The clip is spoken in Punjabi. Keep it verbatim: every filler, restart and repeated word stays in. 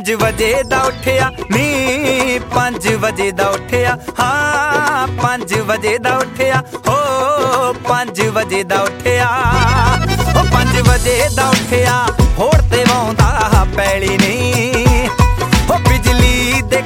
ਪੰਜ ਵਜੇ ਦਾ ਉੱਠਿਆ ਨੀ ਪੰਜ ਵਜੇ ਦਾ ਉੱਠਿਆ ਹਾਂ ਪੰਜ ਵਜੇ ਦਾ ਉੱਠਿਆ ਹੋ ਪੰਜ ਵਜੇ ਦਾ ਉੱਠਿਆ ਉਹ ਪੰਜ ਵਜੇ ਦਾ ਉੱਠਿਆ ਹੋੜ ਤੇ ਵਾਉਂਦਾ ਪੈਲੀ ਨੀ